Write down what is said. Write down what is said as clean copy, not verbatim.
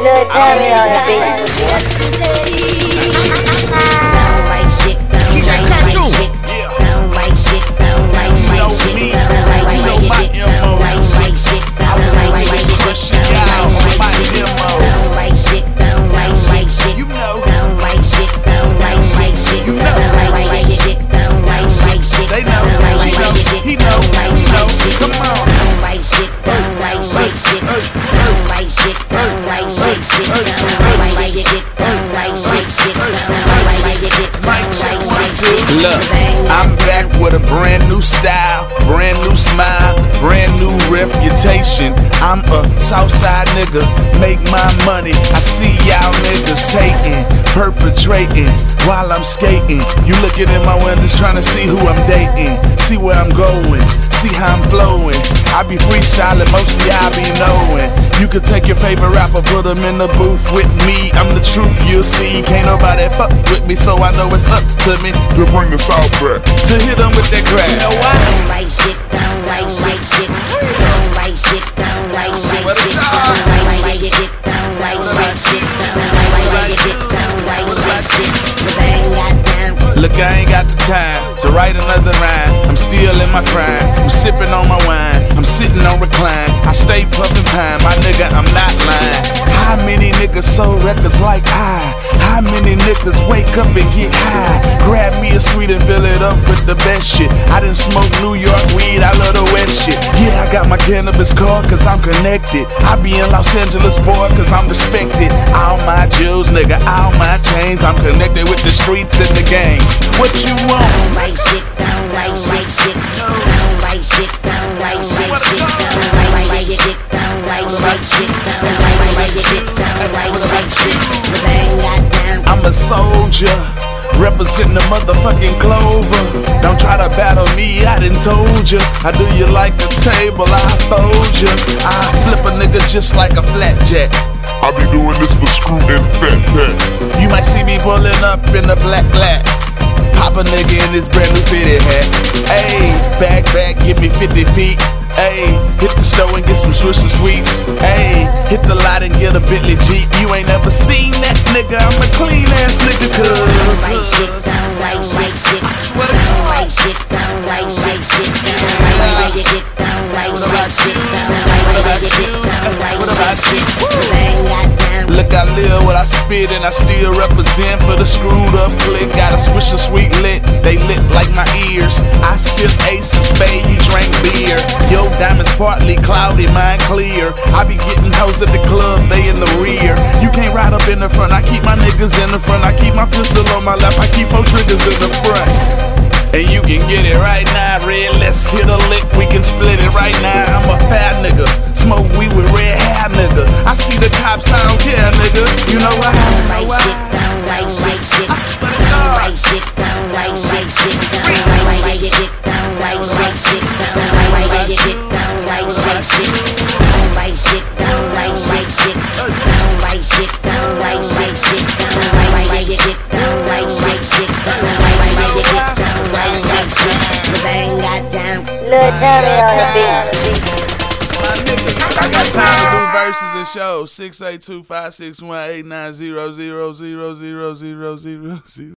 Lil Tommy on the beat. Look, I'm back with a brand new style, brand new smile, brand new reputation. I'm a Southside nigga, make my money. I see y'all niggas hating, perpetrating while I'm skating. You looking in my windows trying to see who I'm dating, see where I'm going, see how I'm flowing. I be freestyling, mostly I be knowing. You could take your favorite rapper, put him in the booth with me. I'm the truth, you'll see. Can't nobody fuck with me, so I know it's up to me to bring the South back, to hit them with that crack. You know why? Don't write shit, don't write shit, don't write shit, don't write shit, don't write shit, don't write shit, don't write shit, don't write shit, cause I ain't got time. Look, I ain't got the time to write another rhyme. I'm still in my prime, I'm sipping on my wine, I'm sitting on recline. I stay puffin' pine, my nigga, I'm not lying. How many niggas sold records like I? How many niggas wake up and get high? Grab me a sweet and fill it up with the best shit. I done smoke New York weed, I love the west shit. Yeah, I got my cannabis card cause I'm connected. I be in Los Angeles, boy, cause I'm respected. All my jewels, nigga, all my chains. I'm connected with the streets and the gangs. What you want? Don't write shit, don't write shit, don't write shit, don't write shit, don't write shit, don't write shit, don't write shit, don't write shit, cause I ain't got time. I'm a soldier, representing the motherfucking Clover. Don't try to battle me, I done told ya. I do you like a table, I fold ya. I flip a nigga just like a flat jack. I be doing this for Screw and Fat Pat. You might see me pulling up in a black black. Pop a nigga in this brand new fitted hat. Ayy, back, give me 50 feet. Ayy, hit the store and get some Swisher Sweets. Ayy, hit the lot and get a Bentley Jeep. You ain't never seen that nigga, I'm a clean ass nigga, cuz Don't write shit, don't write shit, I swear to don't write shit, don't write shit, don't write shit, don't write shit, don't write shit, don't write shit, cause I ain't got time. Look, I live what I spit and I still represent for the screwed up clique. Got a Swisher Sweet lit, they lit like my ears. I sip Ace and Spade, you drink beer. Your diamond's partly cloudy, mine clear. I be getting hoes at the club, they in the rear. You can't ride up in the front, I keep my niggas in the front. I keep my pistol on my left, I keep 4 triggers in the front. And you can get it right now, red, let's hit a lick, we can split it right now. I'm a fat nigga, smoke weed with red hair nigga. I see the cops, I don't care nigga. You know why? Don't write shit, don't write shit, don't write shit, don't write shit, don't write shit, don't write shit, don't write shit, don't write shit, don't write shit, don't write shit, don't write shit, don't write shit, don't write shit, don't write shit, don't write shit, don't write shit, cause I ain't got time. Lil Tommy on the beat. I got time to do verses and shows. 682-561-890-000000.